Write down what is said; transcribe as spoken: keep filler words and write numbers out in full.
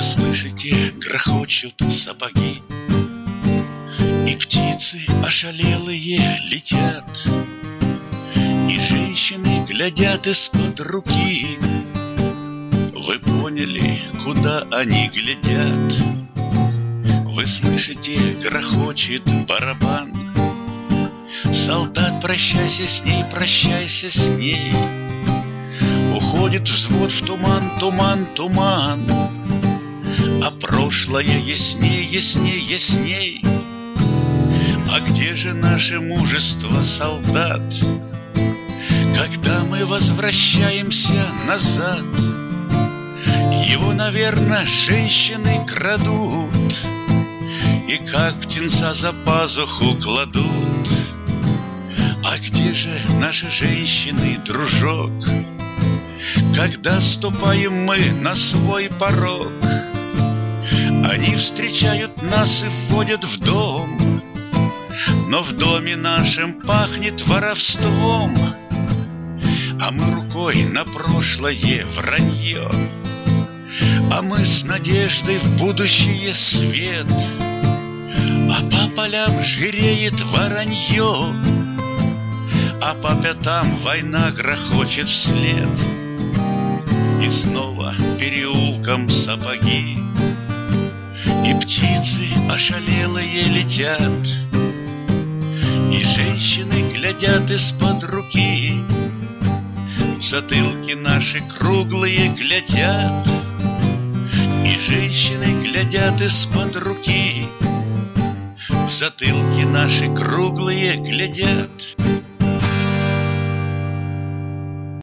Вы слышите, грохочут сапоги, и птицы ошалелые летят, и женщины глядят из-под руки. Вы поняли, куда они глядят? Вы слышите, грохочет барабан. Солдат, прощайся с ней, прощайся с ней. Уходит взвод в туман, туман, туман. А прошлое ясней, ясней, ясней. А где же наше мужество, солдат, когда мы возвращаемся назад? Его, наверное, женщины крадут и как птенца за пазуху кладут. А где же наши женщины, дружок, когда ступаем мы на свой порог? Они встречают нас и вводят в дом, но в доме нашем пахнет воровством, а мы рукой на прошлое вранье, а мы с надеждой в будущее свет, а по полям жиреет воронье, а по пятам война грохочет вслед. И снова переулком сапоги, и птицы ошалелые летят, и женщины глядят из-под руки. Затылки наши круглые глядят, и женщины глядят из-под руки. Затылки наши круглые глядят.